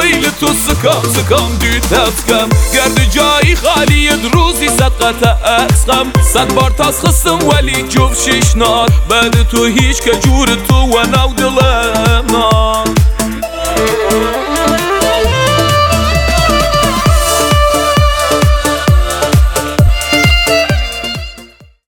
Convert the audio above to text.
ویل تو سکام دیتتکم گرد جایی خالی روزی صدقت اقسم 100 بار تاس خستم ولی جوف شیشنات بعد تو هیچ که جور تو و نو دلم